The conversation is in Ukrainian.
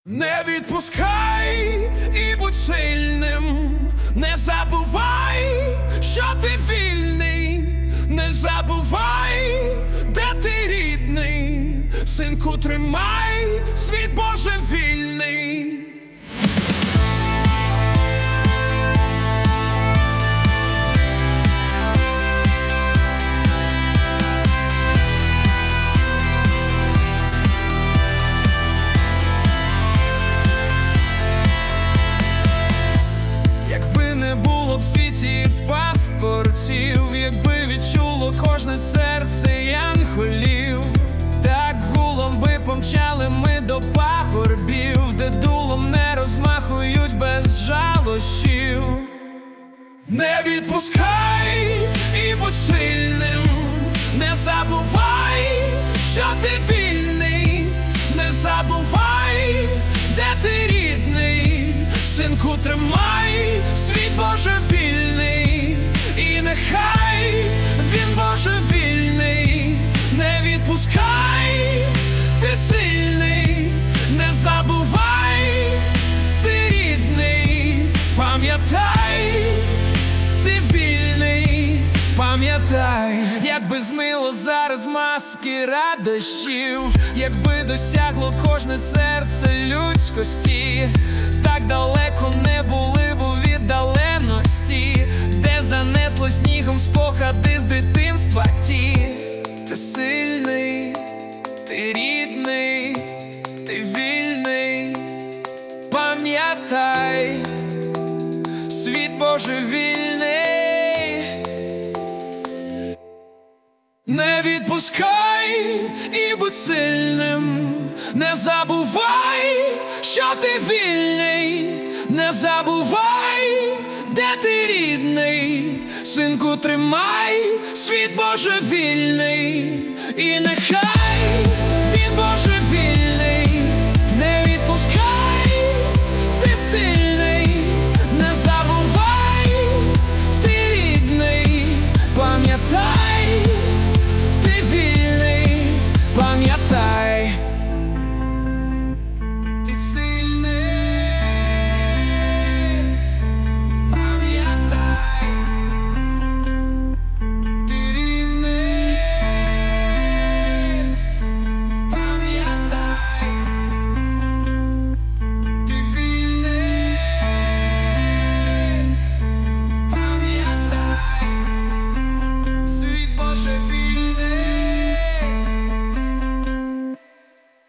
Не відпускай і будь сильним, не забувай, що ти вільний, не забувай, де ти рідний, синку, тримай світ божевільний. Якби не було в світі паспортів, якби відчуло кожне серце янголів, так гулом би помчали ми до пагорбів, де дулом не розмахують без жалощів. Не відпускай і будь сильним, не забувай, що ти вільний, не забувай, де ти рідний, синку, тримай світ божевільний, і нехай він божевільний. Не відпускай, ти сильний, не забувай, ти рідний, пам'ятай, ти вільний, пам'ятай. Якби змило зараз маски радощів, якби досягло кожне серце людськості, так далеко не були б у віддаленості, де занесло снігом спогади з дитинства ті. Ти сильний, ти рідний, ти вільний, пам'ятай, світ божевільний. Не відпускай і будь сильним, не забувай, що ти вільний, не забувай, де ти рідний, синку, тримай світ божевільний, і нехай